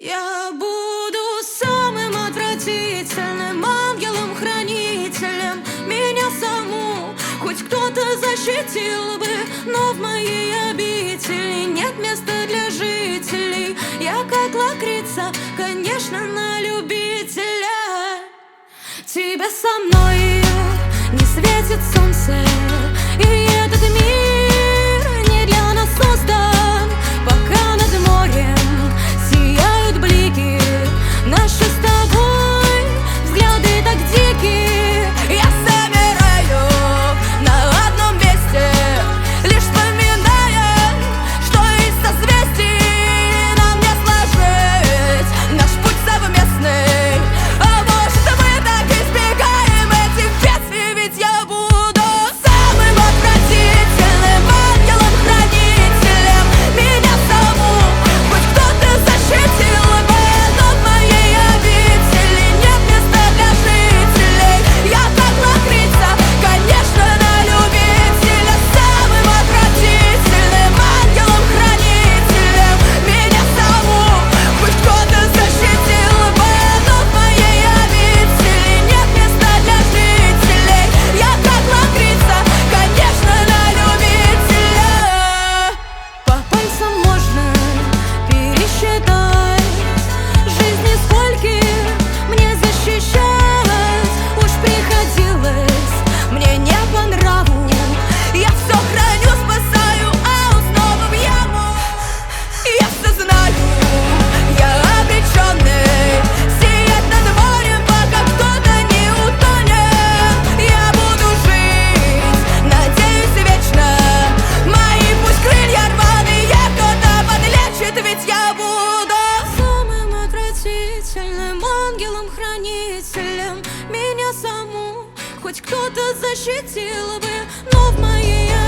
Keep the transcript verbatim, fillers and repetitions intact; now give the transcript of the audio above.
Я буду самым отвратительным ангелом-хранителем. Меня саму хоть кто-то защитил бы, но в моей обители нет места для жителей. Я как лакрица, конечно, на любителя. Тебя со мной не светит солнце, и этот мир не для нас создан. Пока над морем сияют блики, наши с тобой взгляды так дикие. Я замираю на одном месте, лишь вспоминая, что из созвездий нам не сложить наш путь совместный. А может, мы так избегаем этих бедствий, ведь я буду самым отвратительным ангелом-хранителем. Меня саму хоть кто-то защитил бы, но в моей обители нет места для жителей. Я как лакрица, конечно, на любителя. Самым отвратительным ангелом-хранителем. Меня саму хоть кто-то защитил бы, но в моей обители нет места для жителей. Я как лакрица, конечно, на любителя. По пальцам можно пересчитать жизни, скольки мне защищать. Уж приходилось мне не по нраву. Я все храню, спасаю, а снова в яму. Я все знаю, я обреченный сиять над морем, пока кто-то не утонет. Я буду жить, надеюсь, вечно. Мои пусть крылья рваные кто-то подлечит, ведь я буду самым отвратительным ангелом-хранителем. Меня саму хоть кто-то защитил бы, но в моей